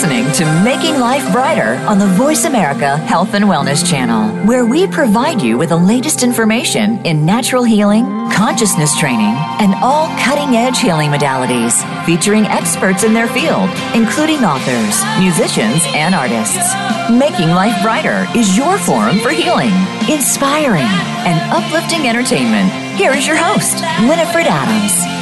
listening to Making Life Brighter on the Voice America Health and Wellness Channel, where we provide you with the latest information in natural healing, consciousness training, and all cutting-edge healing modalities, featuring experts in their field, including authors, musicians, and artists. Making Life Brighter is your forum for healing, inspiring, and uplifting entertainment. Here is your host, Winifred Adams.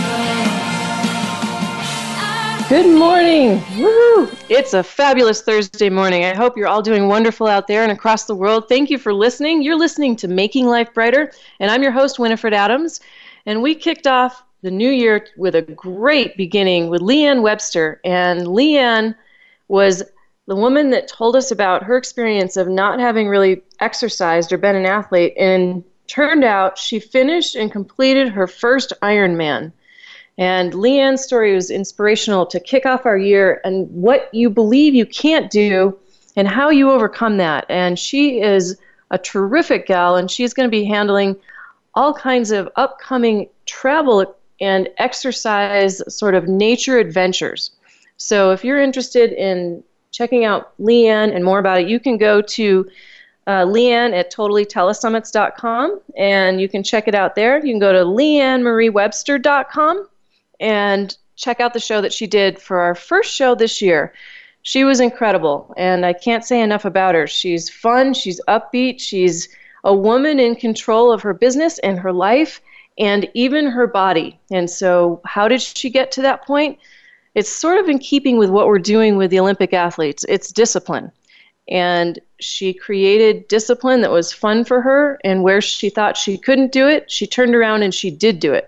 Good morning. Woo! It's a fabulous Thursday morning. I hope you're all doing wonderful out there and across the world. Thank you for listening. You're listening to Making Life Brighter, and I'm your host, Winifred Adams. And we kicked off the new year with a great beginning with Leanne Webster. And Leanne was the woman that told us about her experience of not having really exercised or been an athlete. And turned out she finished and completed her first Ironman. And Leanne's story was inspirational to kick off our year and what you believe you can't do and how you overcome that. And she is a terrific gal, and she's going to be handling all kinds of upcoming travel and exercise sort of nature adventures. So if you're interested in checking out Leanne and more about it, you can go to Leanne at totallytelesummits.com, and you can check it out there. You can go to leannemariewebster.com and check out the show that she did for our first show this year. She was incredible, and I can't say enough about her. She's fun, she's upbeat, she's a woman in control of her business and her life and even her body. And so how did she get to that point? It's sort of in keeping with what we're doing with the Olympic athletes. It's discipline. And she created discipline that was fun for her, and where she thought she couldn't do it, she turned around and she did do it.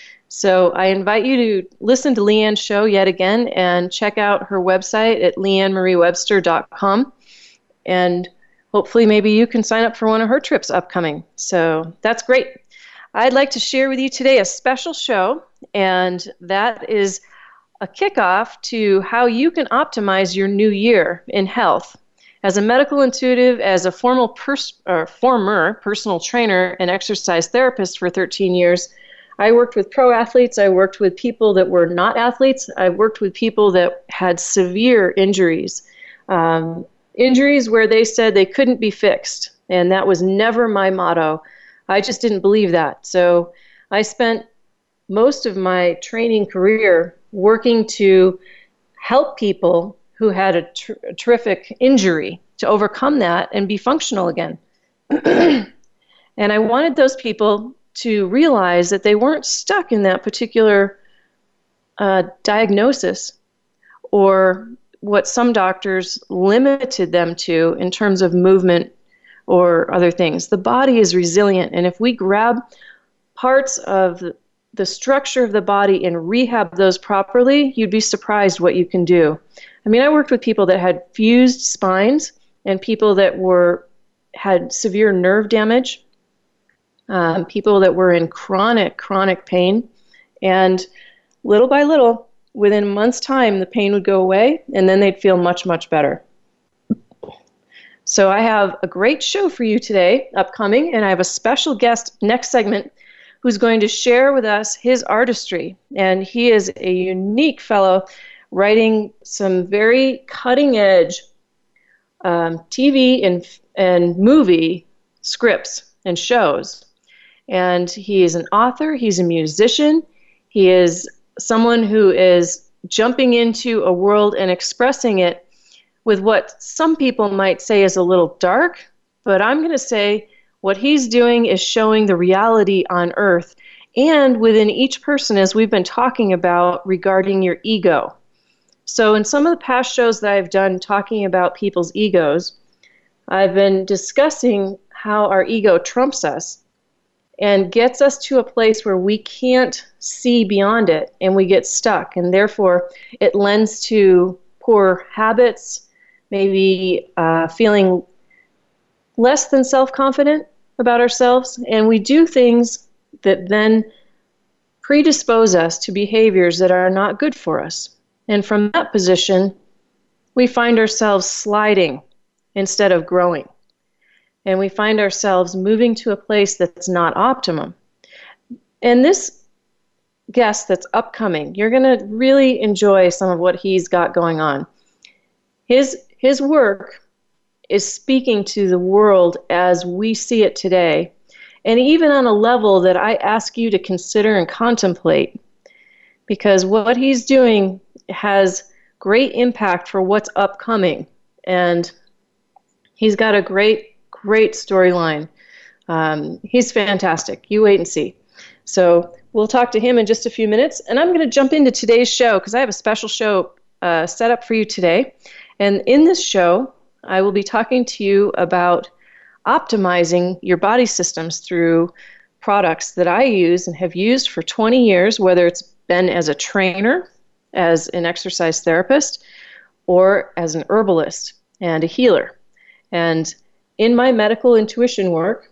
So I invite you to listen to Leanne's show yet again and check out her website at leannemariewebster.com. And hopefully maybe you can sign up for one of her trips upcoming. So that's great. I'd like to share with you today a special show, and that is a kickoff to how you can optimize your new year in health. As a medical intuitive, as a former personal trainer and exercise therapist for 13 years, I worked with pro athletes. I worked with people that were not athletes. I worked with people that had severe injuries, injuries where they said they couldn't be fixed. And that was never my motto. I just didn't believe that. So I spent most of my training career working to help people who had a terrific injury to overcome that and be functional again. And I wanted those people to realize that they weren't stuck in that particular diagnosis or what some doctors limited them to in terms of movement or other things. The body is resilient, and if we grab parts of the structure of the body and rehab those properly, you'd be surprised what you can do. I mean, I worked with people that had fused spines and people that had severe nerve damage, people that were in chronic pain, and little by little, within a month's time, the pain would go away, and then they'd feel much, much better. So I have a great show for you today, upcoming, and I have a special guest next segment who's going to share with us his artistry. And he is a unique fellow writing some very cutting-edge TV and movie scripts and shows. And he is an author, he's a musician, he is someone who is jumping into a world and expressing it with what some people might say is a little dark, but I'm going to say what he's doing is showing the reality on earth and within each person, as we've been talking about regarding your ego. So in some of the past shows that I've done talking about people's egos, I've been discussing how our ego trumps us and gets us to a place where we can't see beyond it and we get stuck. And therefore, it lends to poor habits, maybe feeling less than self-confident about ourselves. And we do things that then predispose us to behaviors that are not good for us. And from that position, we find ourselves sliding instead of growing. And we find ourselves moving to a place that's not optimum. And this guest that's upcoming, you're going to really enjoy some of what he's got going on. His work is speaking to the world as we see it today, and even on a level that I ask you to consider and contemplate, because what he's doing has great impact for what's upcoming, and he's got a great storyline. He's fantastic. You wait and see. So we'll talk to him in just a few minutes, and I'm going to jump into today's show because I have a special show set up for you today. And in this show, I will be talking to you about optimizing your body systems through products that I use and have used for 20 years, whether it's been as a trainer, as an exercise therapist, or as an herbalist and a healer. And in my medical intuition work,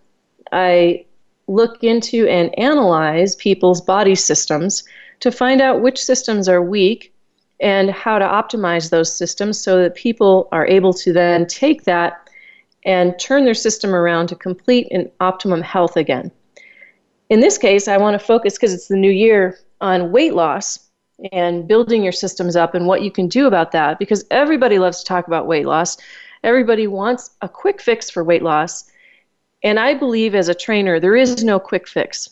I look into and analyze people's body systems to find out which systems are weak and how to optimize those systems so that people are able to then take that and turn their system around to complete and optimum health again. In this case, I want to focus, because it's the new year, on weight loss and building your systems up and what you can do about that, because everybody loves to talk about weight loss. Everybody wants a quick fix for weight loss. And I believe as a trainer, there is no quick fix.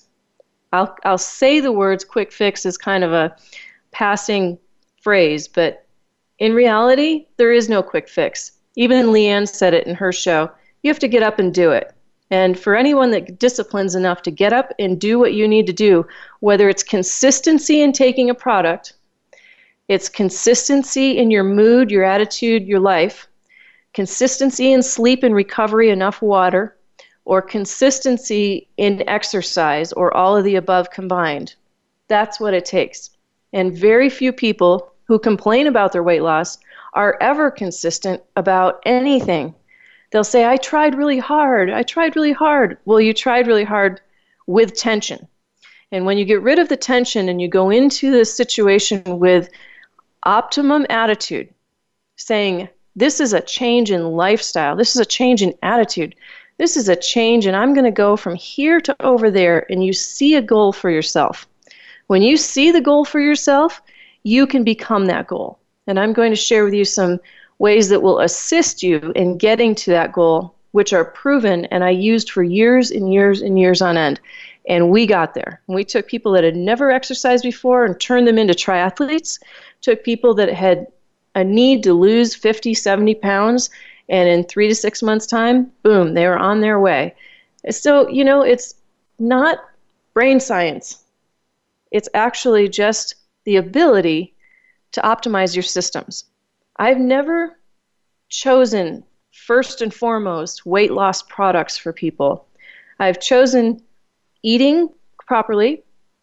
I'll say the words quick fix as kind of a passing phrase, but in reality, there is no quick fix. Even Leanne said it in her show. You have to get up and do it. And for anyone that disciplines enough to get up and do what you need to do, whether it's consistency in taking a product, it's consistency in your mood, your attitude, your life, consistency in sleep and recovery, enough water, or consistency in exercise, or all of the above combined. That's what it takes. And very few people who complain about their weight loss are ever consistent about anything. They'll say, I tried really hard. Well, you tried really hard with tension. And when you get rid of the tension and you go into this situation with optimum attitude, saying, this is a change in lifestyle, this is a change in attitude, this is a change, and I'm going to go from here to over there, and you see a goal for yourself. When you see the goal for yourself, you can become that goal. And I'm going to share with you some ways that will assist you in getting to that goal, which are proven and I used for years and years and years on end. And we got there. We took people that had never exercised before and turned them into triathletes, took people that had a need to lose 50, 70 pounds, and in 3 to 6 months' time, boom, they were on their way. So, it's not brain science. It's actually just the ability to optimize your systems. I've never chosen, first and foremost, weight loss products for people. I've chosen eating properly,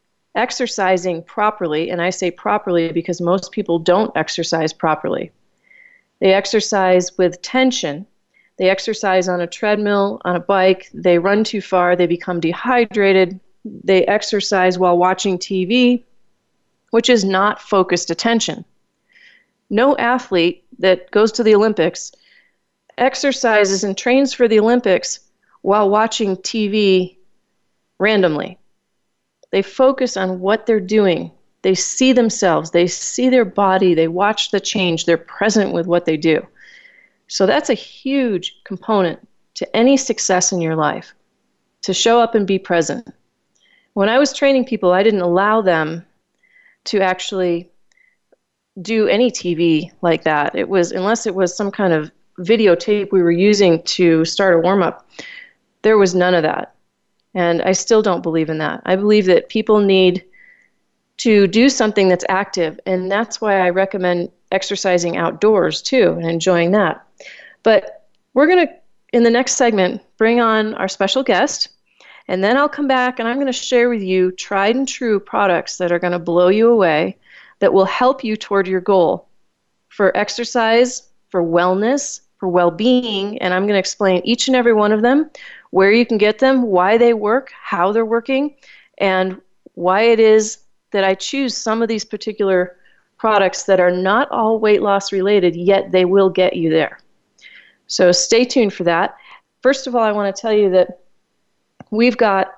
exercising properly, and I say properly because most people don't exercise properly. They exercise with tension. They exercise on a treadmill, on a bike. They run too far. They become dehydrated. They exercise while watching TV, which is not focused attention. No athlete that goes to the Olympics exercises and trains for the Olympics while watching TV randomly. They focus on what they're doing. They see themselves. They see their body. They watch the change. They're present with what they do. So that's a huge component to any success in your life, to show up and be present. When I was training people, I didn't allow them to actually do any TV like that. It was, unless it was some kind of videotape we were using to start a warm-up, there was none of that. And I still don't believe in that. I believe that people need to do something that's active, and that's why I recommend exercising outdoors too and enjoying that. But we're going to, in the next segment, bring on our special guest, and then I'll come back and I'm going to share with you tried and true products that are going to blow you away, that will help you toward your goal for exercise, for wellness, for well-being, and I'm going to explain each and every one of them, where you can get them, why they work, how they're working, and why it is that I choose some of these particular products that are not all weight loss related, yet they will get you there. So stay tuned for that. First of all, I want to tell you that we've got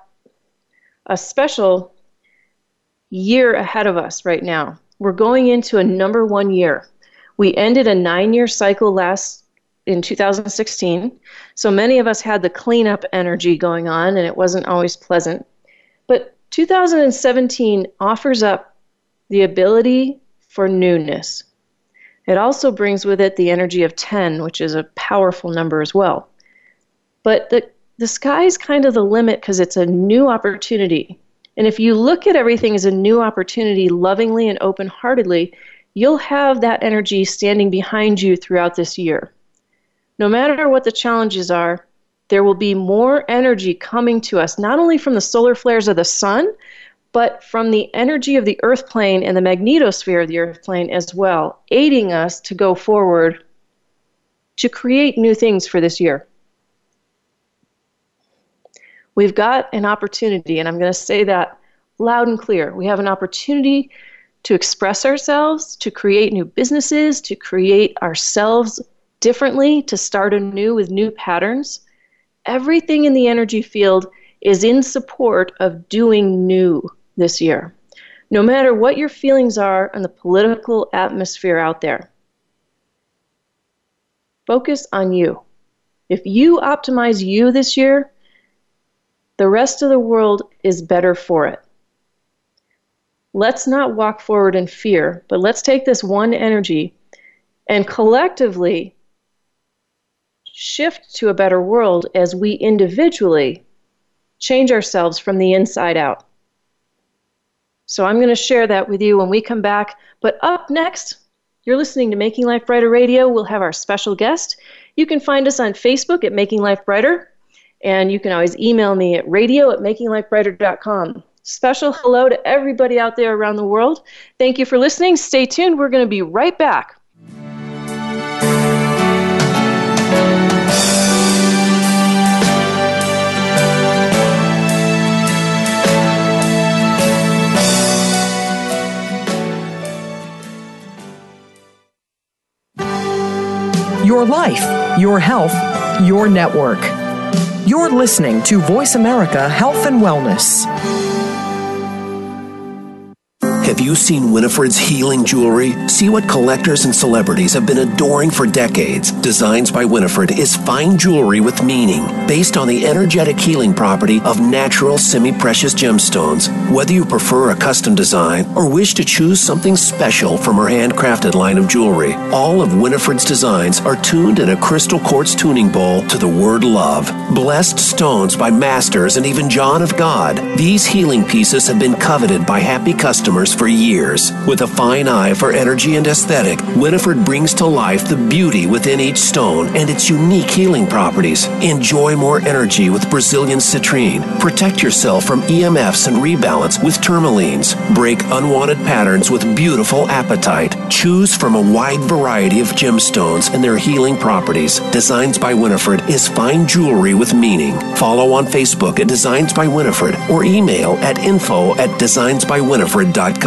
a special year ahead of us right now. We're going into a number one year. We ended a 9-year cycle in 2016. So many of us had the cleanup energy going on, and it wasn't always pleasant. But 2017 offers up the ability for newness. It also brings with it the energy of 10, which is a powerful number as well. But the sky is kind of the limit because it's a new opportunity. And if you look at everything as a new opportunity lovingly and open-heartedly, you'll have that energy standing behind you throughout this year. No matter what the challenges are, there will be more energy coming to us, not only from the solar flares of the sun, but from the energy of the earth plane and the magnetosphere of the earth plane as well, aiding us to go forward to create new things for this year. We've got an opportunity, and I'm going to say that loud and clear. We have an opportunity to express ourselves, to create new businesses, to create ourselves differently, to start anew with new patterns. Everything in the energy field is in support of doing new this year, no matter what your feelings are on the political atmosphere out there. Focus on you. If you optimize you this year, the rest of the world is better for it. Let's not walk forward in fear, but let's take this one energy and collectively shift to a better world as we individually change ourselves from the inside out. So I'm going to share that with you when we come back. But up next, you're listening to Making Life Brighter Radio. We'll have our special guest. You can find us on Facebook at Making Life Brighter. And you can always email me at radio@makinglifebrighter.com. Special hello to everybody out there around the world. Thank you for listening. Stay tuned. We're going to be right back. Your life, your health, your network. You're listening to Voice America Health and Wellness. Have you seen Winifred's healing jewelry? See what collectors and celebrities have been adoring for decades. Designs by Winifred is fine jewelry with meaning, based on the energetic healing property of natural semi-precious gemstones. Whether you prefer a custom design or wish to choose something special from her handcrafted line of jewelry, all of Winifred's designs are tuned in a crystal quartz tuning bowl to the word love. Blessed stones by masters and even John of God, these healing pieces have been coveted by happy customers for years. With a fine eye for energy and aesthetic, Winifred brings to life the beauty within each stone and its unique healing properties. Enjoy more energy with Brazilian citrine. Protect yourself from EMFs and rebalance with tourmalines. Break unwanted patterns with beautiful apatite. Choose from a wide variety of gemstones and their healing properties. Designs by Winifred is fine jewelry with meaning. Follow on Facebook at Designs by Winifred or email at info@designsbywinifred.com.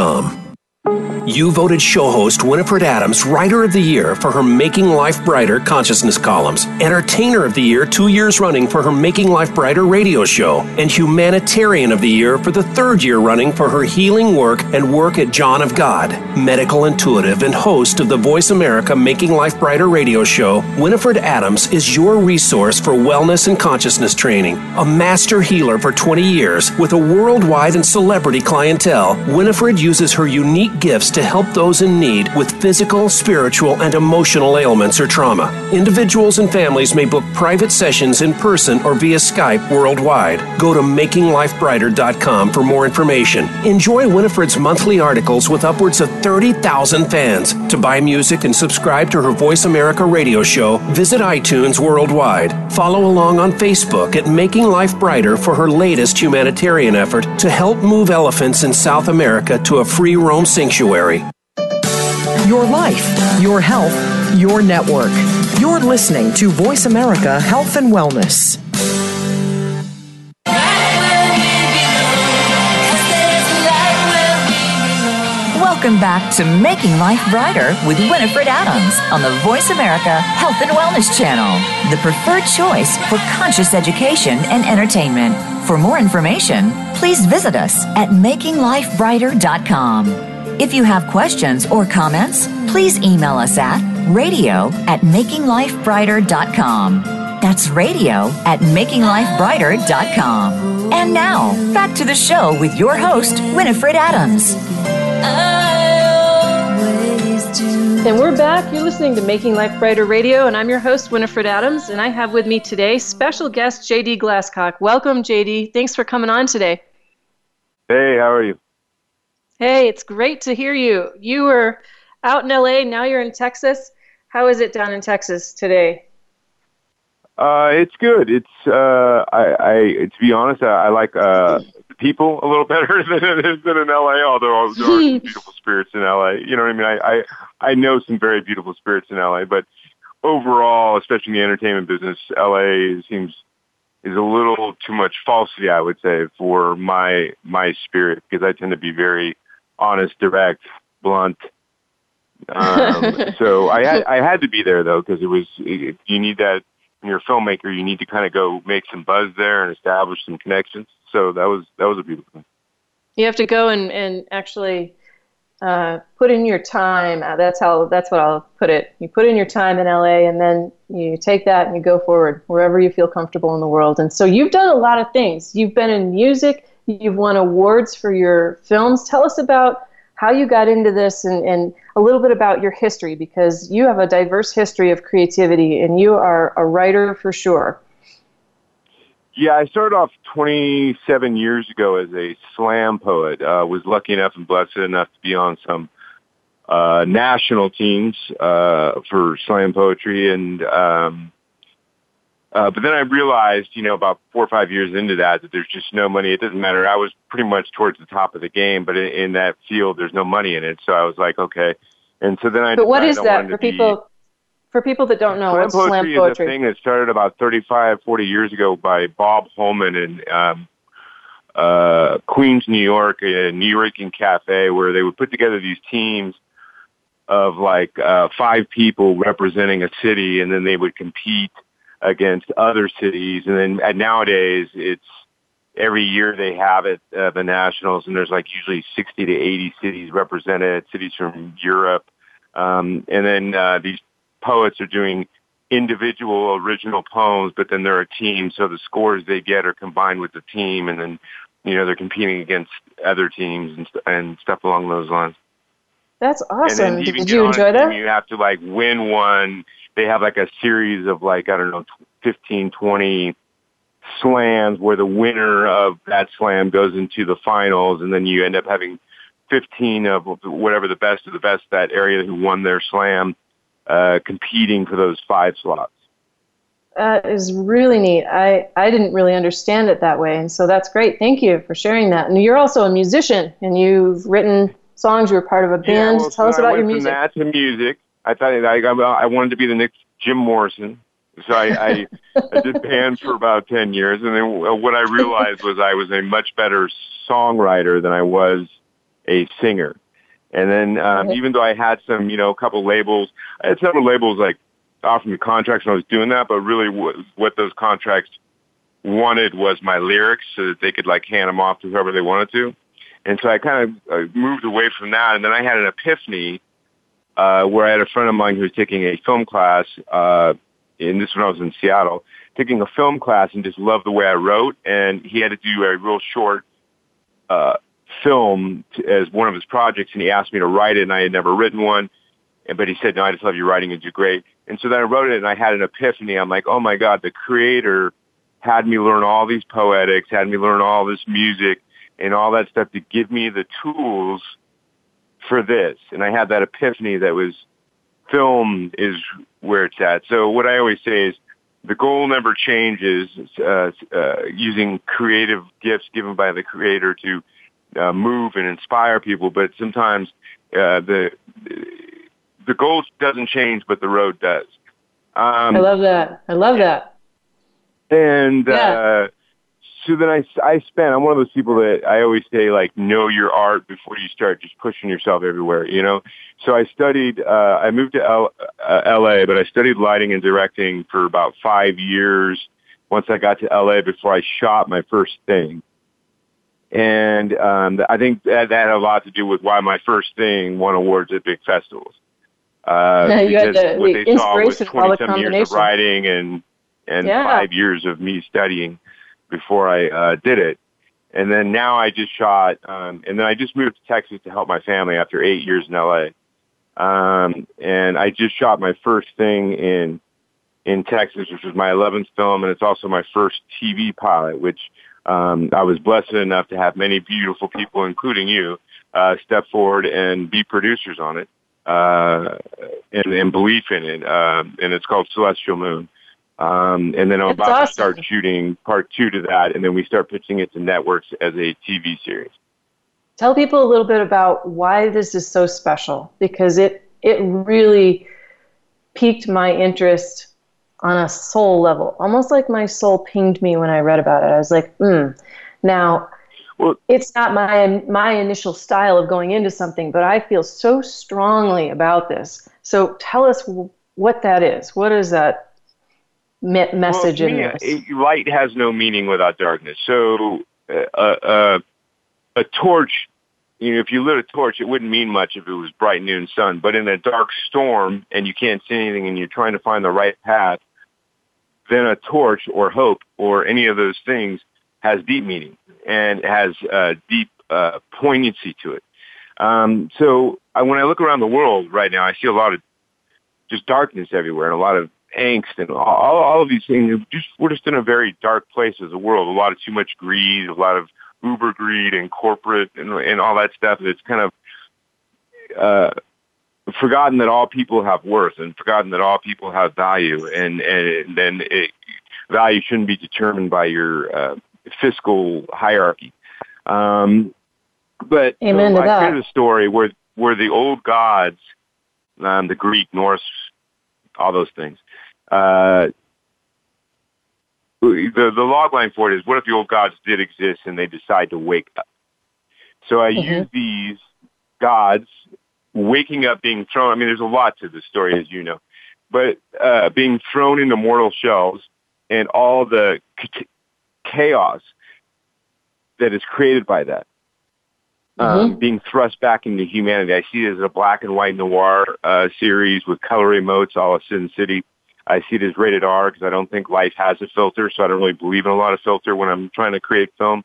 You voted show host Winifred Adams Writer of the Year for her Making Life Brighter consciousness columns, Entertainer of the Year 2 years running for her Making Life Brighter radio show, and Humanitarian of the Year for the 3rd year running for her healing work and work at John of God. Medical intuitive and host of the Voice America Making Life Brighter radio show, Winifred Adams is your resource for wellness and consciousness training. A master healer for 20 years with a worldwide and celebrity clientele, Winifred uses her unique gifts to help those in need with physical, spiritual, and emotional ailments or trauma. Individuals and families may book private sessions in person or via Skype worldwide. Go to makinglifebrighter.com for more information. Enjoy Winifred's monthly articles with upwards of 30,000 fans. To buy music and subscribe to her Voice America radio show, visit iTunes worldwide. Follow along on Facebook at Making Life Brighter for her latest humanitarian effort to help move elephants in South America to a free roam sanctuary. Your life, your health, your network. You're listening to Voice America Health and Wellness. Welcome back to Making Life Brighter with Winifred Adams on the Voice America Health and Wellness Channel, the preferred choice for conscious education and entertainment. For more information, please visit us at makinglifebrighter.com. If you have questions or comments, please email us at radio@makinglifebrighter.com. That's radio@makinglifebrighter.com. And now, back to the show with your host, Winifred Adams. And we're back. You're listening to Making Life Brighter Radio, and I'm your host, Winifred Adams, and I have with me today special guest J.D. Glasscock. Welcome, J.D. Thanks for coming on today. Hey, how are you? Hey, it's great to hear you. You were out in L.A., now you're in Texas. How is it down in Texas today? It's good. It's to be honest, I like the people a little better than in LA. Although there are some beautiful spirits in LA. You know what I mean? I know some very beautiful spirits in LA, but overall, especially in the entertainment business, LA is a little too much falsity, I would say, for my spirit, because I tend to be very honest, direct, blunt. So I had to be there though, because you need that. When you're a filmmaker, you need to kind of go make some buzz there and establish some connections. So that was a beautiful thing. You have to go and actually put in your time. That's what I'll put it. You put in your time in LA, and then you take that and you go forward wherever you feel comfortable in the world. And so you've done a lot of things. You've been in music. You've won awards for your films. Tell us about how you got into this and a little bit about your history, because you have a diverse history of creativity and you are a writer for sure. Yeah, I started off 27 years ago as a slam poet. Was lucky enough and blessed enough to be on some national teams for slam poetry. And but then I realized, about 4 or 5 years into that there's just no money. It doesn't matter. I was pretty much towards the top of the game, but in that field, there's no money in it. So I was like, okay. And so then But what is that for people? For people that don't know, what's slam poetry? Slam poetry is a thing that started about 35, 40 years ago by Bob Holman in Queens, New York, a New Yorker cafe, where they would put together these teams of 5 people representing a city, and then they would compete against other cities. And then nowadays, it's every year they have it, the nationals, and there's usually 60 to 80 cities represented, cities from Europe. And then these poets are doing individual original poems, but then they're a team, so the scores they get are combined with the team, and then they're competing against other teams and stuff along those lines. That's awesome. Did you enjoy that? You have to win one. They have a series of 15, 20 slams where the winner of that slam goes into the finals, and then you end up having 15 of whatever the best of the best that area who won their slam competing for those 5 slots. That is really neat. I didn't really understand it that way, and so that's great. Thank you for sharing that. And you're also a musician, and you've written songs. You were part of a band. Tell us about your music. From that to music, I thought I wanted to be the next Jim Morrison. So I did band for about 10 years, and then what I realized was I was a much better songwriter than I was a singer. And then even though I had some, a couple labels, I had several labels offering me contracts when I was doing that, but really what those contracts wanted was my lyrics so that they could hand them off to whoever they wanted to. And so I kind of moved away from that, and then I had an epiphany where I had a friend of mine who was taking a film class, and this when I was in Seattle, taking a film class and just loved the way I wrote, and he had to do a real short film as one of his projects, and he asked me to write it, and I had never written one, but he said, no, I just love your writing and do great. And so then I wrote it, and I had an epiphany. I'm like, oh my God, the creator had me learn all these poetics, had me learn all this music and all that stuff to give me the tools for this. And I had that epiphany that was film is where it's at. So what I always say is the goal never changes, using creative gifts given by the creator to move and inspire people. But sometimes the goal doesn't change, but the road does. I love that. And so then I'm one of those people that I always say, know your art before you start just pushing yourself everywhere, So I studied, I moved to LA, but I studied lighting and directing for about 5 years once I got to LA before I shot my first thing. And I think that had a lot to do with why my first thing won awards at big festivals. You had Because what they saw was inspiration of all the 20-some years of combination. writing and 5 years of me studying before I did it. And then now I just shot, and then I just moved to Texas to help my family after 8 years in LA. And I just shot my first thing in Texas, which was my 11th film, and it's also my first TV pilot, which I was blessed enough to have many beautiful people, including you, step forward and be producers on it, and believe in it. And it's called Celestial Moon. And then I'm about to start shooting part 2 to that, and then we start pitching it to networks as a TV series. Tell people a little bit about why this is so special, because it really piqued my interest on a soul level, almost like my soul pinged me when I read about it. I was like, Now, it's not my initial style of going into something, but I feel so strongly about this. So tell us what that is. What is that message in this? Light has no meaning without darkness. So a torch, if you lit a torch, it wouldn't mean much if it was bright noon sun. But in a dark storm and you can't see anything and you're trying to find the right path, then a torch or hope or any of those things has deep meaning and has deep poignancy to it. So when I look around the world right now, I see a lot of just darkness everywhere and a lot of angst and all of these things. We're just in a very dark place as a world. A lot of too much greed, a lot of uber greed and corporate and all that stuff. It's kind of forgotten that all people have worth and forgotten that all people have value, and then value shouldn't be determined by your fiscal hierarchy. But Amen to that. I created a story where the old gods, the Greek, Norse, all those things. The log line for it is, what if the old gods did exist and they decide to wake up? So I use these gods waking up, being thrown. I mean, there's a lot to the story, as you know, but being thrown into mortal shells and all the chaos that is created by that, being thrust back into humanity. I see it as a black and white noir series with color emotes, a la Sin City. I see it as rated R because I don't think life has a filter, so I don't really believe in a lot of filter when I'm trying to create film.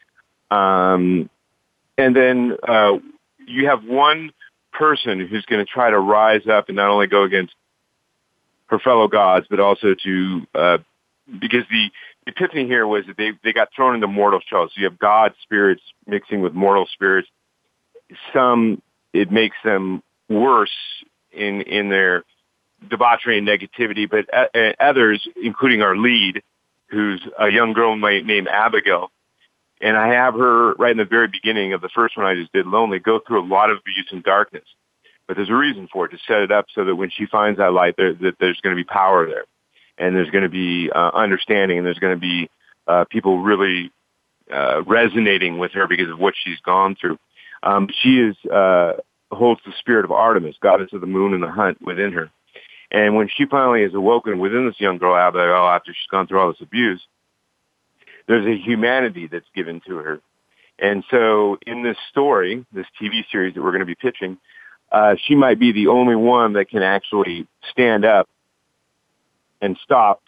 And then you have one person who's going to try to rise up and not only go against her fellow gods, but also to, because the epiphany here was that they got thrown into mortal shells. So you have god spirits mixing with mortal spirits. Some, it makes them worse in their debauchery and negativity, but others, including our lead, who's a young girl named Abigail, and I have her right in the very beginning of the first one I just did, Lonely, go through a lot of abuse and darkness. But there's a reason for it, to set it up so that when she finds that light, that there's going to be power there. And there's going to be understanding, and there's going to be people really resonating with her because of what she's gone through. She holds the spirit of Artemis, goddess of the moon and the hunt, within her. And when she finally is awoken within this young girl, Abigail, after she's gone through all this abuse, there's a humanity that's given to her. And so in this story, this TV series that we're going to be pitching, she might be the only one that can actually stand up and stop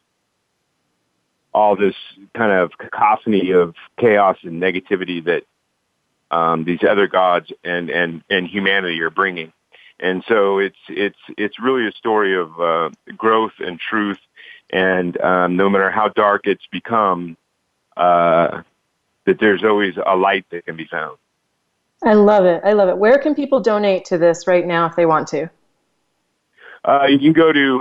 all this kind of cacophony of chaos and negativity that these other gods and humanity are bringing. And so it's really a story of growth and truth, and no matter how dark it's become, that there's always a light that can be found. I love it. I love it. Where can people donate to this right now if they want to? You can go to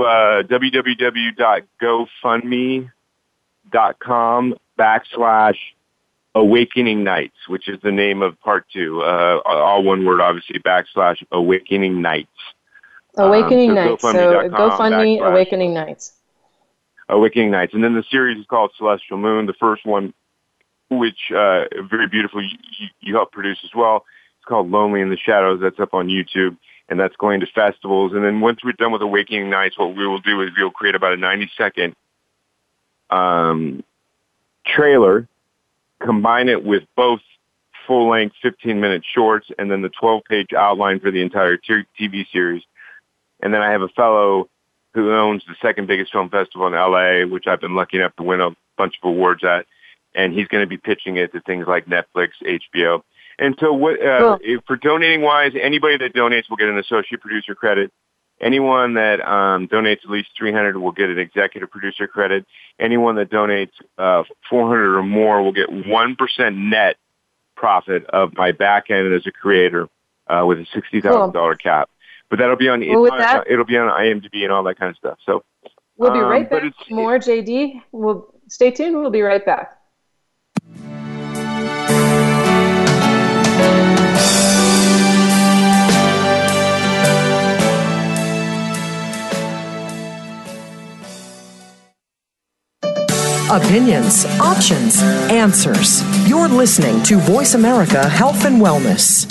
www.gofundme.com/Awakening Nights, which is the name of part 2. All one word, obviously, /Awakening Nights. Awakening Nights. So GoFundMe, Awakening Nights. Awakening Nights. And then the series is called Celestial Moon, the first one, which very beautiful you helped produce as well. It's called Lonely in the Shadows. That's up on YouTube, and that's going to festivals. And then once we're done with Awakening Nights, what we will do is we'll create about a 90-second trailer, combine it with both full-length 15-minute shorts, and then the 12-page outline for the entire TV series. And then I have a fellow who owns the second biggest film festival in LA, which I've been lucky enough to win a bunch of awards at. And he's going to be pitching it to things like Netflix, HBO. And so for donating-wise, anybody that donates will get an associate producer credit. Anyone that donates at least $300 will get an executive producer credit. Anyone that donates $400 or more will get 1% net profit of my back end as a creator with a $60,000 cap. But that'll be on it'll be on IMDb and all that kind of stuff. So we'll be right back with more, JD. We'll stay tuned. We'll be right back. Opinions, options, answers. You're listening to Voice America Health and Wellness.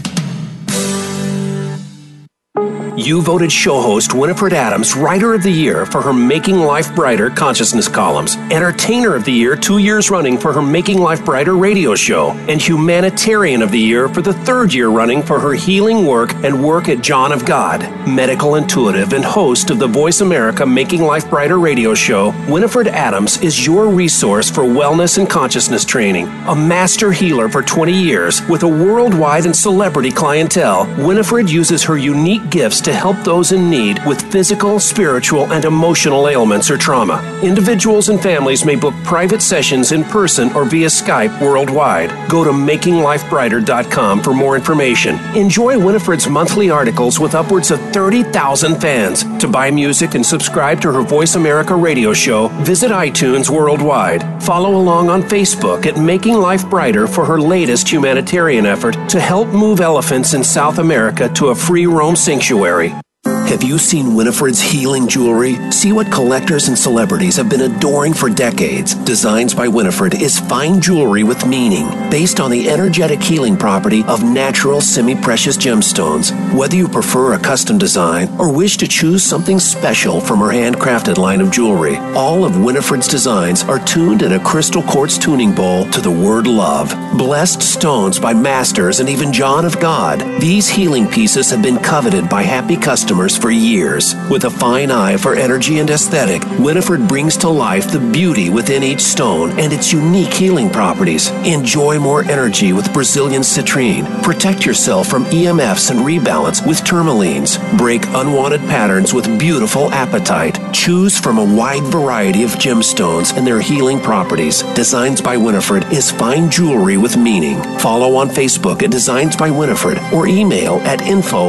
You voted show host Winifred Adams Writer of the Year for her Making Life Brighter consciousness columns, Entertainer of the Year 2 years running for her Making Life Brighter radio show, and Humanitarian of the Year for the 3rd year running for her healing work and work at John of God. Medical intuitive and host of the Voice America Making Life Brighter radio show, Winifred Adams is your resource for wellness and consciousness training. A master healer for 20 years with a worldwide and celebrity clientele, Winifred uses her unique gifts to help those in need with physical, spiritual, and emotional ailments or trauma. Individuals and families may book private sessions in person or via Skype worldwide. Go to makinglifebrighter.com for more information. Enjoy Winifred's monthly articles with upwards of 30,000 fans. To buy music and subscribe to her Voice America radio show, visit iTunes worldwide. Follow along on Facebook at Making Life Brighter for her latest humanitarian effort to help move elephants in South America to a free roam sanctuary. Have you seen Winifred's healing jewelry? See what collectors and celebrities have been adoring for decades. Designs by Winifred is fine jewelry with meaning, based on the energetic healing property of natural semi-precious gemstones. Whether you prefer a custom design or wish to choose something special from her handcrafted line of jewelry, all of Winifred's designs are tuned in a crystal quartz tuning bowl to the word love. Blessed stones by masters and even John of God. These healing pieces have been coveted by happy customers for years. With a fine eye for energy and aesthetic, Winifred brings to life the beauty within each stone and its unique healing properties. Enjoy more energy with Brazilian citrine. Protect yourself from EMFs and rebalance with tourmalines. Break unwanted patterns with beautiful apatite. Choose from a wide variety of gemstones and their healing properties. Designs by Winifred is fine jewelry with meaning. Follow on Facebook at Designs by Winifred or email at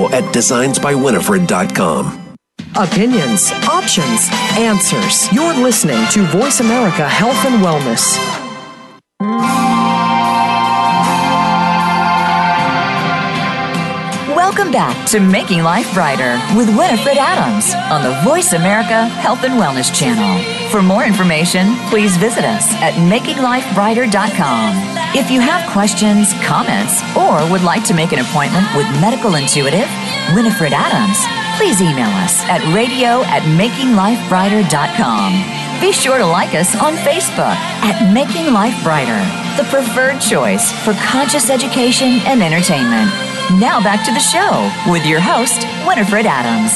info@designsbywinifred.com. Opinions, options, answers. You're listening to Voice America Health and Wellness. Welcome back to Making Life Brighter with Winifred Adams on the Voice America Health and Wellness channel. For more information, please visit us at makinglifebrighter.com. If you have questions, comments, or would like to make an appointment with medical intuitive Winifred Adams, please email us at radio@makinglifebrighter.com. Be sure to like us on Facebook at Making Life Brighter, the preferred choice for conscious education and entertainment. Now back to the show with your host, Winifred Adams.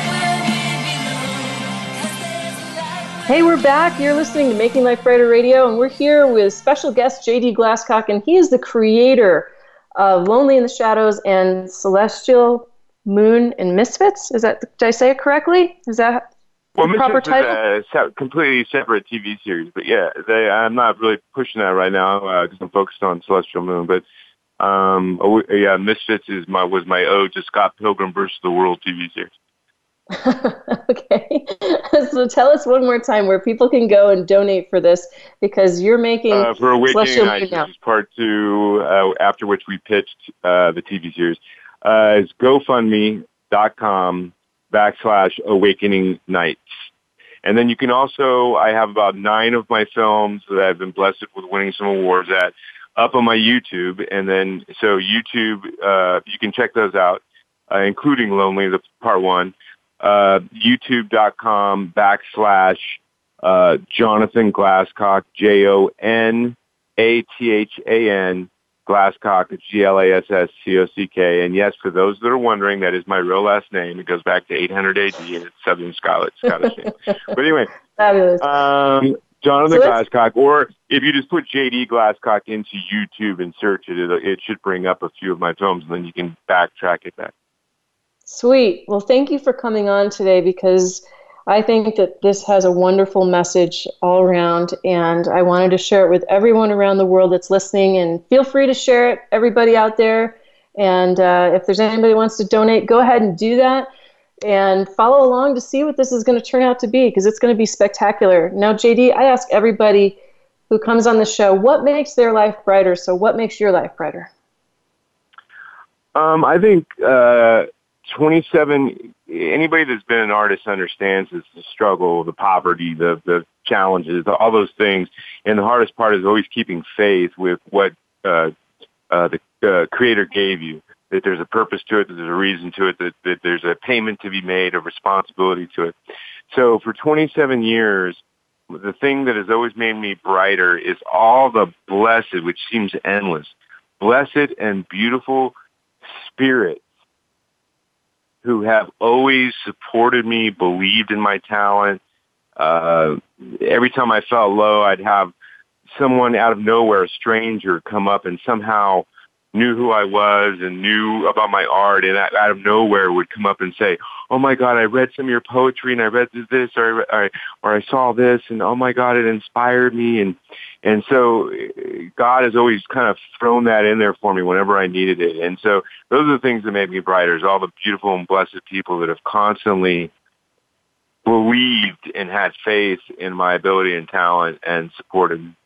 Hey, we're back. You're listening to Making Life Brighter Radio, and we're here with special guest JD Glasscock, and he is the creator of Lonely in the Shadows and Celestial Moon and Misfits. Did I say it correctly? Is that the proper title? Misfits is a completely separate TV series, but yeah, I'm not really pushing that right now because I'm focused on Celestial Moon. But Misfits was my ode to Scott Pilgrim vs. the World TV series. Okay, so tell us one more time where people can go and donate for this, because you're making for Awakening Night, now. This is part 2, after which we pitched the TV series. It's GoFundMe.com/Awakening Nights. And then you can also, I have about 9 of my films that I've been blessed with winning some awards at up on my YouTube. And then, so YouTube, you can check those out, including Lonely, the part 1, youtube.com/Jonathan Glasscock, JONATHAN Glasscock, Glasscock. And yes, for those that are wondering, that is my real last name. It goes back to 800 AD, and it's Southern Scottish name. But anyway, fabulous. Jonathan Glasscock, or if you just put J.D. Glasscock into YouTube and search it, it should bring up a few of my films, and then you can backtrack it back. Sweet. Well, thank you for coming on today, because I think that this has a wonderful message all around, and I wanted to share it with everyone around the world that's listening, and feel free to share it, everybody out there. And if there's anybody who wants to donate, go ahead and do that, and follow along to see what this is going to turn out to be, because it's going to be spectacular. Now, JD, I ask everybody who comes on the show, what makes their life brighter? So what makes your life brighter? I think 27, anybody that's been an artist understands the struggle, the poverty, the challenges, all those things. And the hardest part is always keeping faith with what the Creator gave you, that there's a purpose to it, that there's a reason to it, that there's a payment to be made, a responsibility to it. So for 27 years, the thing that has always made me brighter is all the blessed, which seems endless, blessed and beautiful spirits who have always supported me, believed in my talent. Every time I felt low, I'd have someone out of nowhere, a stranger, come up and somehow knew who I was and knew about my art, and out of nowhere would come up and say, "Oh my God, I read some of your poetry, and I read this, or I saw this, and oh my God, it inspired me." And so God has always kind of thrown that in there for me whenever I needed it. And so those are the things that make me brighter, is all the beautiful and blessed people that have constantly believed and had faith in my ability and talent and supported me.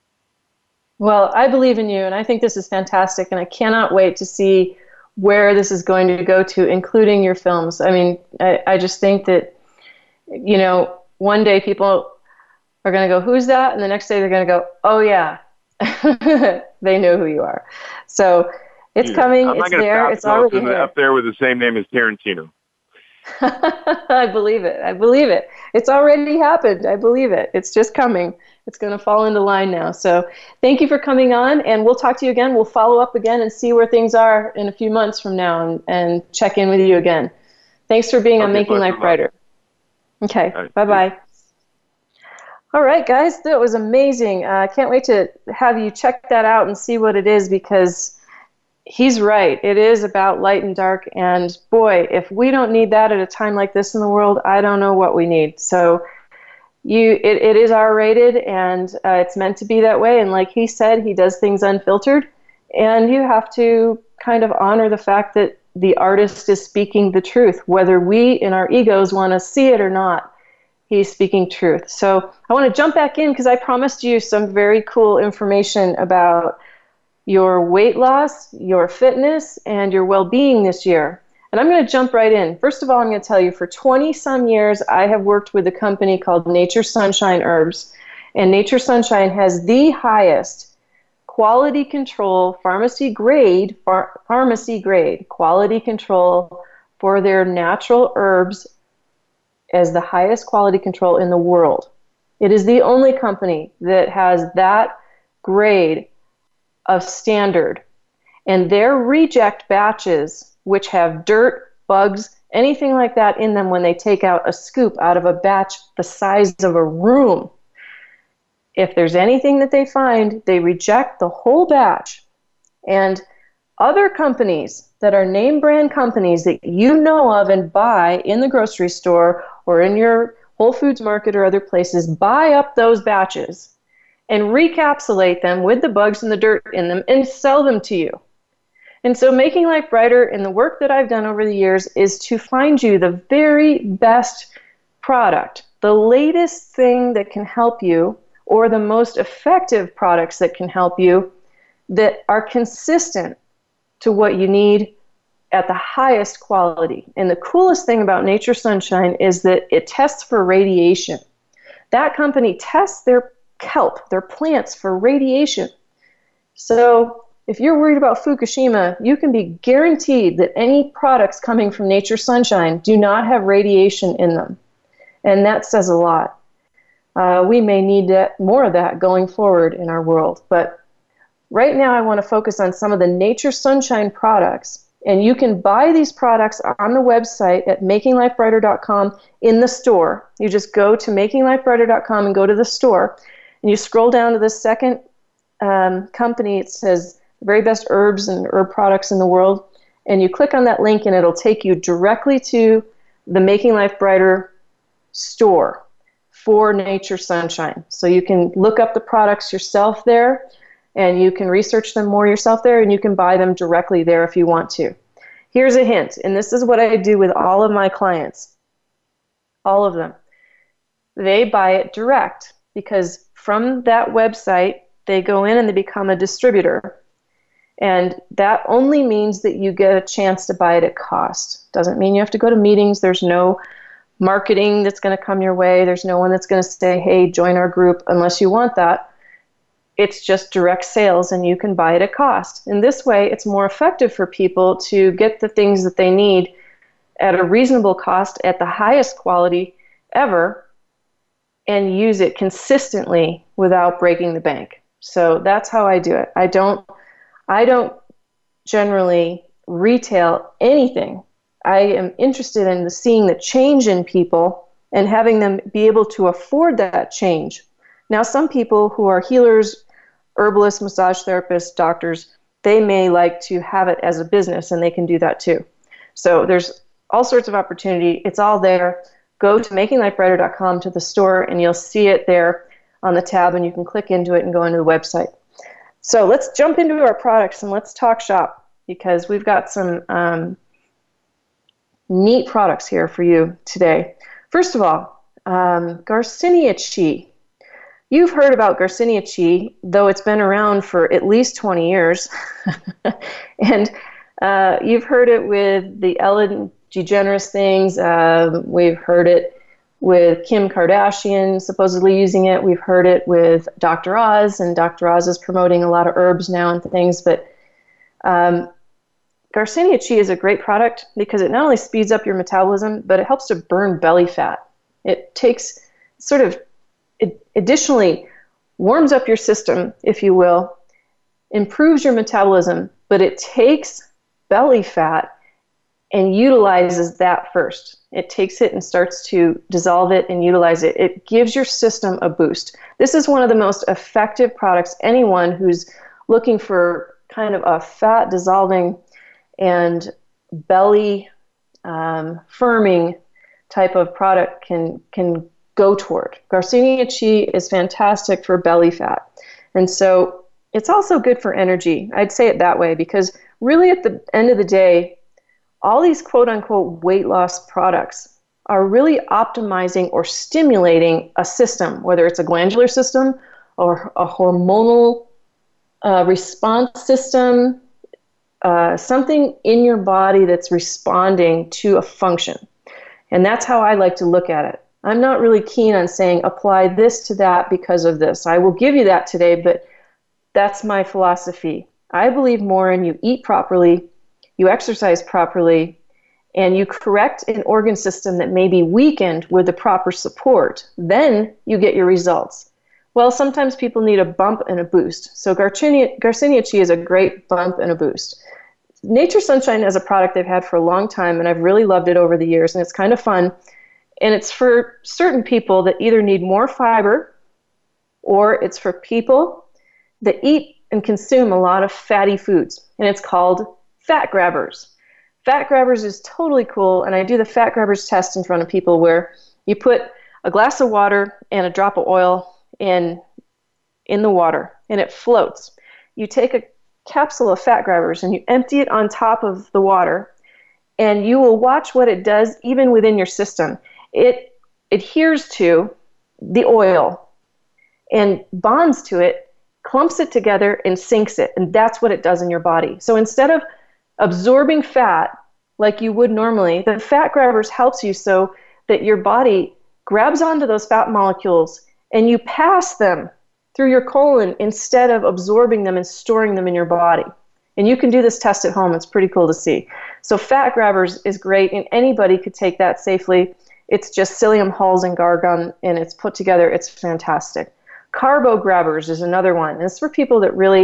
Well, I believe in you, and I think this is fantastic, and I cannot wait to see where this is going to go to, including your films. I mean, I just think that, you know, one day people are going to go, "Who's that?" And the next day they're going to go, "Oh, yeah." They know who you are. So it's coming, it's there, it's already here. Up there with the same name as Tarantino. I believe it. I believe it. It's already happened. I believe it. It's just coming. It's going to fall into line now. So thank you for coming on, and we'll talk to you again. We'll follow up again and see where things are in a few months from now, and check in with you again. Thanks for being on Making Life Brighter. Okay, right, bye-bye. All right, guys, that was amazing. I can't wait to have you check that out and see what it is, because he's right. It is about light and dark, and boy, if we don't need that at a time like this in the world, I don't know what we need. So it is R-rated, and it's meant to be that way. And like he said, he does things unfiltered, and you have to kind of honor the fact that the artist is speaking the truth, whether we in our egos want to see it or not. He's speaking truth. So I want to jump back in, because I promised you some very cool information about your weight loss, your fitness, and your well-being this year. And I'm going to jump right in. First of all, I'm going to tell you, for 20-some years, I have worked with a company called Nature Sunshine Herbs. And Nature Sunshine has the highest quality control, pharmacy grade quality control for their natural herbs, as the highest quality control in the world. It is the only company that has that grade of standard. And their reject batches, which have dirt, bugs, anything like that in them, when they take out a scoop out of a batch the size of a room, if there's anything that they find, they reject the whole batch. And other companies that are name brand companies that you know of and buy in the grocery store or in your Whole Foods Market or other places, buy up those batches and recapsulate them with the bugs and the dirt in them and sell them to you. And so Making Life Brighter, and the work that I've done over the years, is to find you the very best product, the latest thing that can help you, or the most effective products that can help you, that are consistent to what you need at the highest quality. And the coolest thing about Nature Sunshine is that it tests for radiation. That company tests their kelp, their plants, for radiation. So if you're worried about Fukushima, you can be guaranteed that any products coming from Nature Sunshine do not have radiation in them. And that says a lot. We may need more of that going forward in our world. But right now I want to focus on some of the Nature Sunshine products. And you can buy these products on the website at makinglifebrighter.com in the store. You just go to makinglifebrighter.com and go to the store. And you scroll down to the second company. It says the very best herbs and herb products in the world. And you click on that link and it'll take you directly to the Making Life Brighter store for Nature Sunshine. So you can look up the products yourself there, and you can research them more yourself there, and you can buy them directly there if you want to. Here's a hint, and this is what I do with all of my clients. All of them. They buy it direct, because from that website, they go in and they become a distributor. And that only means that you get a chance to buy it at cost. Doesn't mean you have to go to meetings. There's no marketing that's going to come your way. There's no one that's going to say, hey, join our group, unless you want that. It's just direct sales, and you can buy it at cost. In this way, it's more effective for people to get the things that they need at a reasonable cost, at the highest quality ever, and use it consistently without breaking the bank. So that's how I do it. I don't generally retail anything. I am interested in seeing the change in people and having them be able to afford that change. Now, some people who are healers, herbalists, massage therapists, doctors, they may like to have it as a business, and they can do that too. So there's all sorts of opportunity. It's all there. Go to makinglifebrighter.com to the store, and you'll see it there on the tab, and you can click into it and go into the website. So let's jump into our products, and let's talk shop, because we've got some neat products here for you today. First of all, Garcinia Chi. You've heard about Garcinia Chi, though it's been around for at least 20 years. And you've heard it with the Ellen DeGeneres things. We've heard it with Kim Kardashian supposedly using it. We've heard it with Dr. Oz, and Dr. Oz is promoting a lot of herbs now and things. But Garcinia Chi is a great product because it not only speeds up your metabolism, but it helps to burn belly fat. It takes it additionally warms up your system, if you will, improves your metabolism, but it takes belly fat and utilizes that first. It takes it and starts to dissolve it and utilize it. It gives your system a boost. This is one of the most effective products. Anyone who's looking for kind of a fat dissolving and belly firming type of product can go toward. Garcinia Chi is fantastic for belly fat. And so it's also good for energy. I'd say it that way, because really at the end of the day, all these quote-unquote weight loss products are really optimizing or stimulating a system, whether it's a glandular system or a hormonal response system, something in your body that's responding to a function. And that's how I like to look at it. I'm not really keen on saying apply this to that because of this. I will give you that today, but that's my philosophy. I believe more in you eat properly, you exercise properly, and you correct an organ system that may be weakened with the proper support. Then you get your results. Well, sometimes people need a bump and a boost. So Garcinia Chi is a great bump and a boost. Nature Sunshine is a product I've had for a long time, and I've really loved it over the years, and it's kind of fun. And it's for certain people that either need more fiber, or it's for people that eat and consume a lot of fatty foods. And it's called Fat Grabbers. Fat Grabbers is totally cool, and I do the Fat Grabbers test in front of people where you put a glass of water and a drop of oil in the water, and it floats. You take a capsule of Fat Grabbers and you empty it on top of the water, and you will watch what it does even within your system. It adheres to the oil and bonds to it, clumps it together, and sinks it. And that's what it does in your body. So instead of absorbing fat like you would normally, the Fat Grabbers helps you so that your body grabs onto those fat molecules and you pass them through your colon instead of absorbing them and storing them in your body. And you can do this test at home. It's pretty cool to see. So Fat Grabbers is great, and anybody could take that safely. It's just psyllium hulls and gargon, and it's put together. It's fantastic. Carbo Grabbers is another one. It's for people that really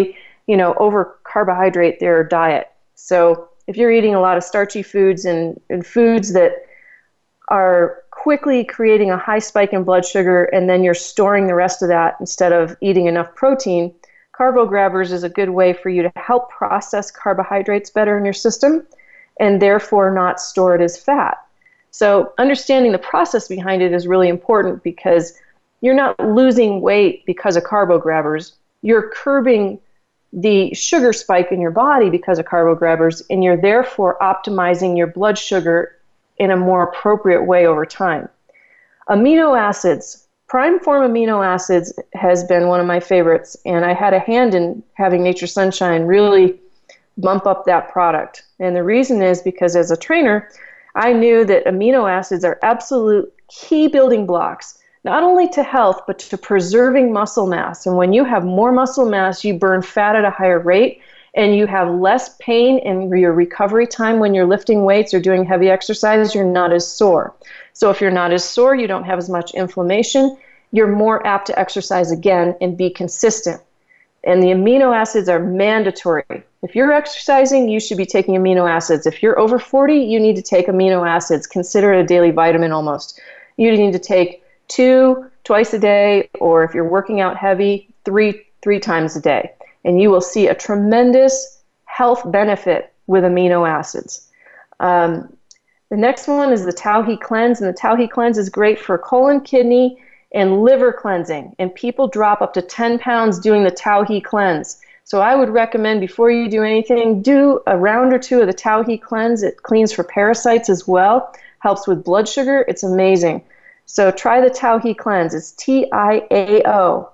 over carbohydrate their diet. So if you're eating a lot of starchy foods and foods that are quickly creating a high spike in blood sugar, and then you're storing the rest of that instead of eating enough protein, Carbo Grabbers is a good way for you to help process carbohydrates better in your system and therefore not store it as fat. So understanding the process behind it is really important, because you're not losing weight because of Carbo Grabbers. You're curbing the sugar spike in your body because of Carbo Grabbers, and you're therefore optimizing your blood sugar in a more appropriate way over time. Amino acids, Prime Form amino acids has been one of my favorites, and I had a hand in having Nature's Sunshine really bump up that product. And the reason is because as a trainer, I knew that amino acids are absolute key building blocks, not only to health, but to preserving muscle mass. And when you have more muscle mass, you burn fat at a higher rate, and you have less pain in your recovery time when you're lifting weights or doing heavy exercise. You're not as sore. So if you're not as sore, you don't have as much inflammation, you're more apt to exercise again and be consistent. And the amino acids are mandatory. If you're exercising, you should be taking amino acids. If you're over 40, you need to take amino acids. Consider it a daily vitamin almost. You need to take 2 twice a day, or if you're working out heavy, 3 times a day. And you will see a tremendous health benefit with amino acids. The next one is the Tauhi Cleanse, and the Tauhi Cleanse is great for colon, kidney, and liver cleansing. And people drop up to 10 pounds doing the Tauhi Cleanse. So I would recommend before you do anything, do a round or 2 of the Tauhi Cleanse. It cleans for parasites as well, helps with blood sugar. It's amazing. So try the Tauhi Cleanse. It's TIAO,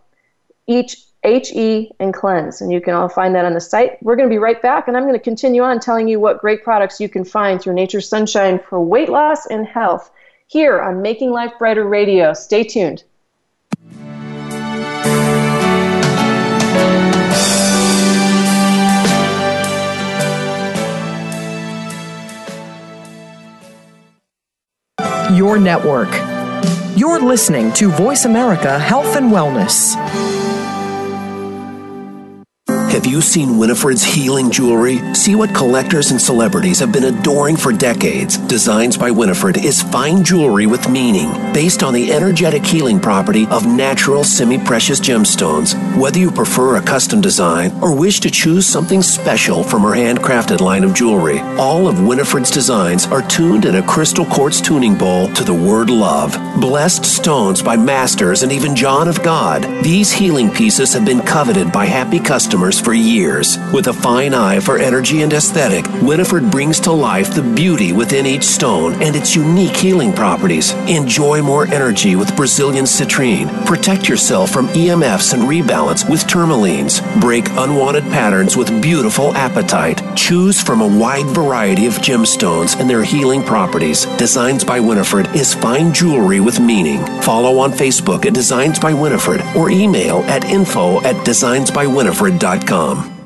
HE and cleanse, and you can all find that on the site. We're going to be right back, and I'm going to continue on telling you what great products you can find through Nature's Sunshine for weight loss and health here on Making Life Brighter Radio. Stay tuned. Your network. You're listening to Voice America Health and Wellness. Have you seen Winifred's healing jewelry? See what collectors and celebrities have been adoring for decades. Designs by Winifred is fine jewelry with meaning, based on the energetic healing property of natural semi-precious gemstones. Whether you prefer a custom design or wish to choose something special from her handcrafted line of jewelry, all of Winifred's designs are tuned in a crystal quartz tuning bowl to the word love. Blessed stones by masters and even John of God, these healing pieces have been coveted by happy customers for years. With a fine eye for energy and aesthetic, Winifred brings to life the beauty within each stone and its unique healing properties. Enjoy more energy with Brazilian citrine. Protect yourself from EMFs and rebalance with tourmalines. Break unwanted patterns with beautiful apatite. Choose from a wide variety of gemstones and their healing properties. Designs by Winifred is fine jewelry with meaning. Follow on Facebook at Designs by Winifred or email at info@designsbywinifred.com.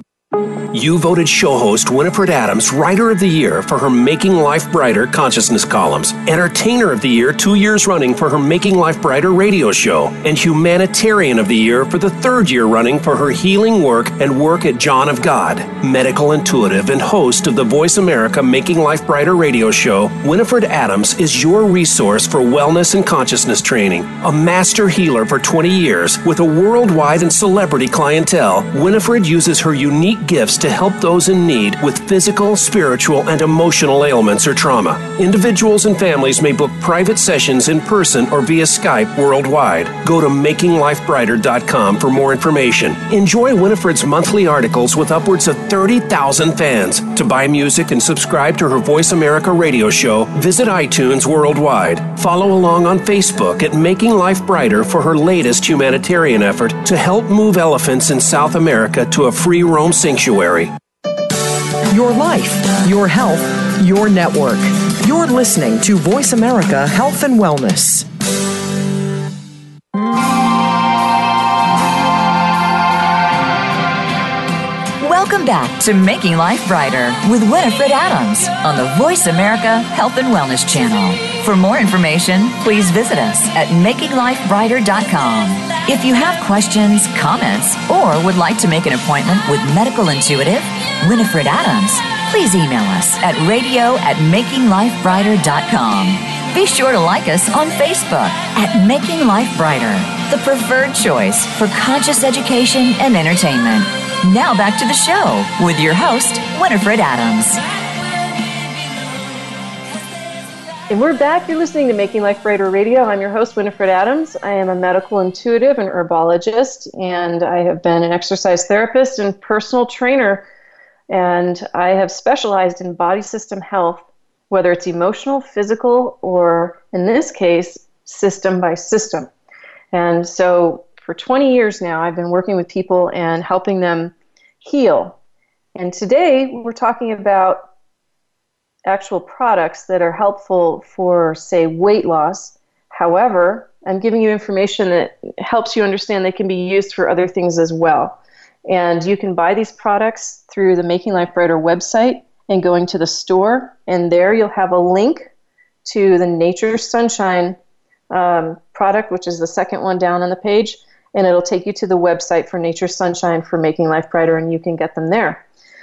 You voted show host Winifred Adams Writer of the Year for her Making Life Brighter consciousness columns, Entertainer of the Year 2 years running for her Making Life Brighter radio show, and Humanitarian of the Year for the 3rd year running for her healing work and work at John of God. Medical intuitive and host of the Voice America Making Life Brighter radio show, Winifred Adams is your resource for wellness and consciousness training. A master healer for 20 years with a worldwide and celebrity clientele, Winifred uses her unique gifts to help those in need with physical, spiritual, and emotional ailments or trauma. Individuals and families may book private sessions in person or via Skype worldwide. Go to makinglifebrighter.com for more information. Enjoy Winifred's monthly articles with upwards of 30,000 fans. To buy music and subscribe to her Voice America radio show, visit iTunes worldwide. Follow along on Facebook at Making Life Brighter for her latest humanitarian effort to help move elephants in South America to a free roam sanctuary. Your life, your health, your network. You're listening to Voice America Health and Wellness. Welcome back to Making Life Brighter with Winifred Adams on the Voice America Health and Wellness channel. For more information, please visit us at makinglifebrighter.com. If you have questions, comments, or would like to make an appointment with medical intuitive Winifred Adams, please email us at radio@makinglifebrighter.com. Be sure to like us on Facebook at Making Life Brighter, the preferred choice for conscious education and entertainment. Now back to the show with your host, Winifred Adams. And we're back. You're listening to Making Life Brighter Radio. I'm your host, Winifred Adams. I am a medical intuitive and herbologist, and I have been an exercise therapist and personal trainer. And I have specialized in body system health, whether it's emotional, physical, or in this case, system by system. And so for 20 years now, I've been working with people and helping them heal. And today we're talking about actual products that are helpful for, say, weight loss. However, I'm giving you information that helps you understand they can be used for other things as well. And you can buy these products through the Making Life Brighter website and going to the store. And there you'll have a link to the Nature Sunshine product, which is the second one down on the page. And it'll take you to the website for Nature Sunshine for Making Life Brighter, and you can get them there.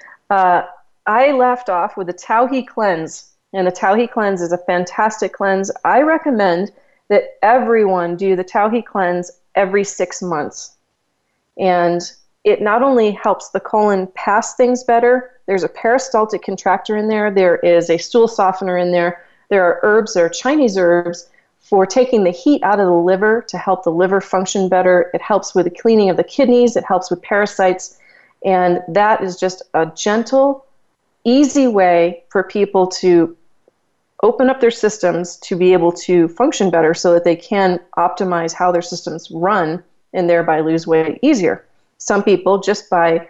I left off with the Tauhi Cleanse, and the Tauhi Cleanse is a fantastic cleanse. I recommend that everyone do the Tauhi Cleanse every 6 months. And it not only helps the colon pass things better, there's a peristaltic contractor in there, there is a stool softener in there, there are herbs, there are Chinese herbs for taking the heat out of the liver to help the liver function better. It helps with the cleaning of the kidneys, it helps with parasites, and that is just a gentle, easy way for people to open up their systems to be able to function better so that they can optimize how their systems run and thereby lose weight easier. Some people, just by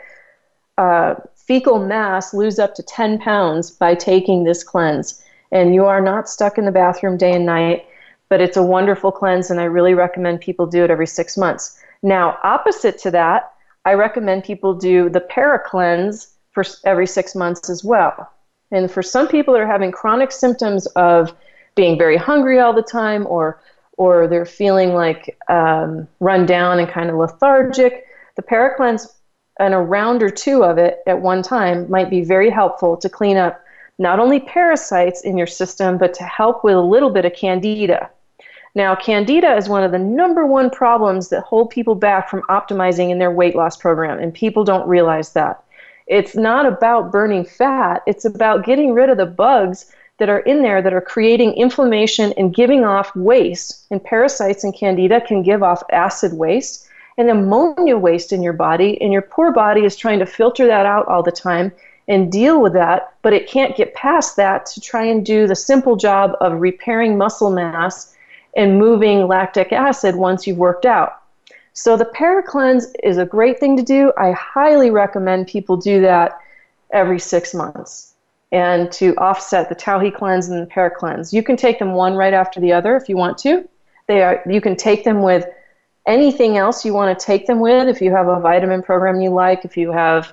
fecal mass, lose up to 10 pounds by taking this cleanse. And you are not stuck in the bathroom day and night, but it's a wonderful cleanse, and I really recommend people do it every 6 months. Now, opposite to that, I recommend people do the Para-Cleanse for every 6 months as well. And for some people that are having chronic symptoms of being very hungry all the time, or they're feeling like run down and kind of lethargic, the Para-Cleanse and a round or two of it at one time might be very helpful to clean up not only parasites in your system, but to help with a little bit of candida. Now, candida is one of the number one problems that hold people back from optimizing in their weight loss program, and people don't realize that. It's not about burning fat. It's about getting rid of the bugs that are in there that are creating inflammation and giving off waste. And parasites and candida can give off acid waste and ammonia waste in your body. And your poor body is trying to filter that out all the time and deal with that, but it can't get past that to try and do the simple job of repairing muscle mass and moving lactic acid once you've worked out. So the Para-Cleanse is a great thing to do. I highly recommend people do that every 6 months and to offset the Tauhi Cleanse and the Para-Cleanse. You can take them one right after the other if you want to. You can take them with anything else you want to take them with. If you have a vitamin program you like, if you have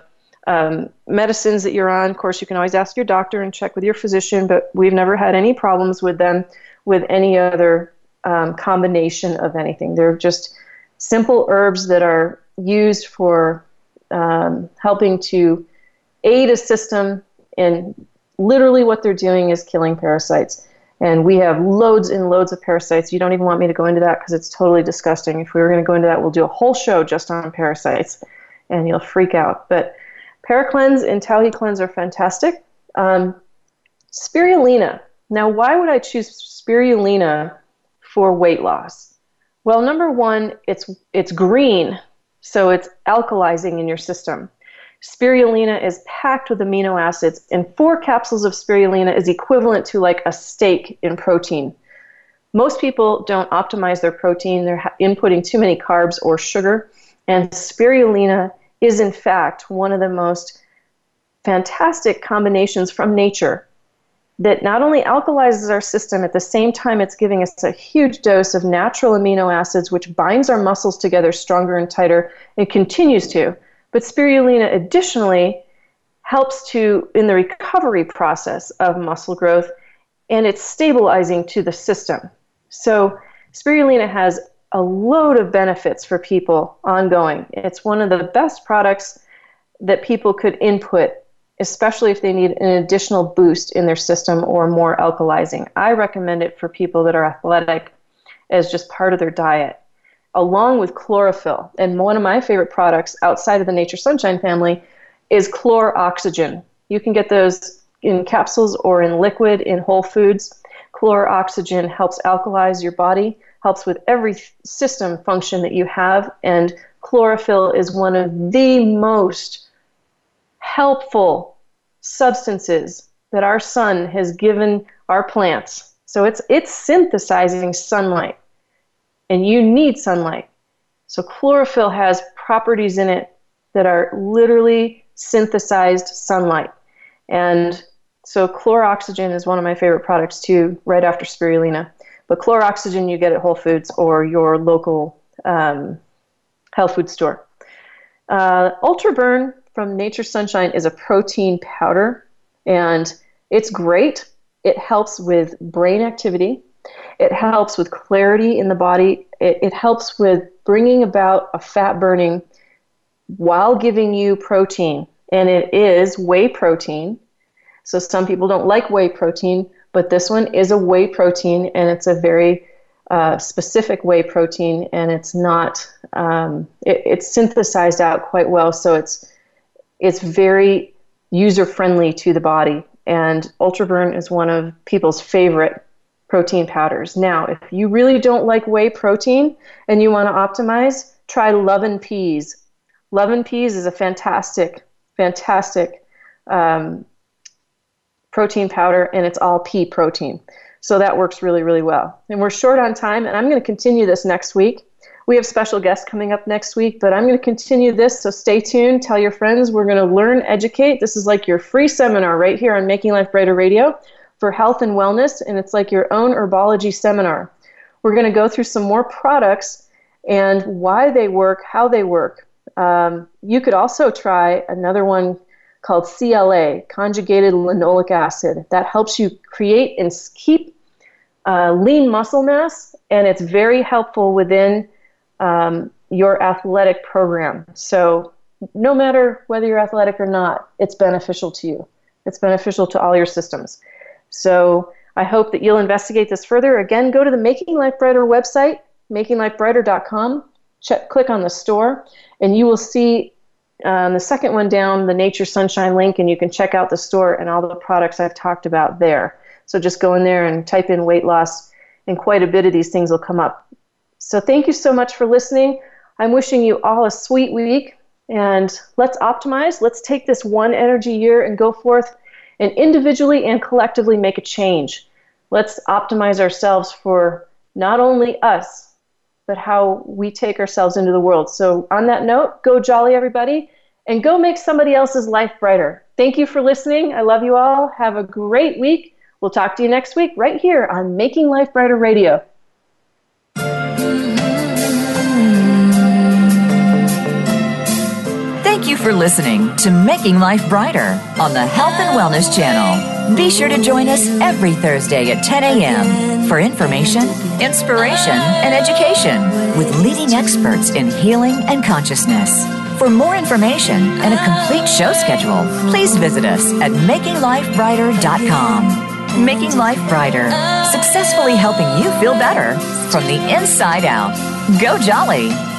medicines that you're on, of course, you can always ask your doctor and check with your physician, but we've never had any problems with them with any other combination of anything. They're just simple herbs that are used for helping to aid a system, and literally what they're doing is killing parasites. And we have loads and loads of parasites. You don't even want me to go into that because it's totally disgusting. If we were going to go into that, we'll do a whole show just on parasites, and you'll freak out. But Para-Cleanse and Tauhi Cleanse are fantastic. Spirulina. Now, why would I choose spirulina for weight loss? Well, number one, it's green, so it's alkalizing in your system. Spirulina is packed with amino acids, and 4 capsules of spirulina is equivalent to like a steak in protein. Most people don't optimize their protein. They're inputting too many carbs or sugar, and spirulina is in fact one of the most fantastic combinations from nature that not only alkalizes our system, at the same time it's giving us a huge dose of natural amino acids, which binds our muscles together stronger and tighter and continues to. But spirulina additionally helps in the recovery process of muscle growth, and it's stabilizing to the system. So spirulina has a load of benefits for people ongoing. It's one of the best products that people could input, especially if they need an additional boost in their system or more alkalizing. I recommend it for people that are athletic as just part of their diet, along with chlorophyll. And one of my favorite products outside of the Nature Sunshine family is Chloroxygen. You can get those in capsules or in liquid in Whole Foods. Chloroxygen helps alkalize your body, helps with every system function that you have, and chlorophyll is one of the most helpful substances that our sun has given our plants. So it's synthesizing sunlight, and you need sunlight. So chlorophyll has properties in it that are literally synthesized sunlight. And so Chloroxygen is one of my favorite products too, right after spirulina. But Chloroxygen you get at Whole Foods or your local health food store. Ultra Burn from Nature Sunshine is a protein powder, and it's great. It helps with brain activity. It helps with clarity in the body. It helps with bringing about a fat burning while giving you protein. And it is whey protein. So some people don't like whey protein, but this one is a whey protein, and it's a very specific whey protein, and it's not, it's synthesized out quite well, so it's very user-friendly to the body. And Ultra Burn is one of people's favorite protein powders. Now, if you really don't like whey protein and you want to optimize, try Love and Peas. Love and Peas is a fantastic protein powder, and it's all pea protein. So that works really, really well. And we're short on time, and I'm going to continue this next week. We have special guests coming up next week, but I'm going to continue this, so stay tuned. Tell your friends. We're going to learn, educate. This is like your free seminar right here on Making Life Brighter Radio for health and wellness, and it's like your own herbology seminar. We're going to go through some more products and why they work, how they work. You could also try another one called CLA, conjugated linoleic acid. That helps you create and keep lean muscle mass, and it's very helpful within your athletic program. So no matter whether you're athletic or not, it's beneficial to you. It's beneficial to all your systems. So I hope that you'll investigate this further. Again, go to the Making Life Brighter website, makinglifebrighter.com, click on the store, and you will see the second one down, the Nature Sunshine link, and you can check out the store and all the products I've talked about there. So just go in there and type in weight loss, and quite a bit of these things will come up. So thank you so much for listening. I'm wishing you all a sweet week, and let's optimize. Let's take this one energy year and go forth and individually and collectively make a change. Let's optimize ourselves for not only us, but how we take ourselves into the world. So on that note, go jolly, everybody, and go make somebody else's life brighter. Thank you for listening. I love you all. Have a great week. We'll talk to you next week right here on Making Life Brighter Radio. Thank you for listening to Making Life Brighter on the Health and Wellness Channel. Be sure to join us every Thursday at 10 a.m. for information, inspiration, and education with leading experts in healing and consciousness. For more information and a complete show schedule, please visit us at makinglifebrighter.com. Making Life Brighter, successfully helping you feel better from the inside out. Go jolly!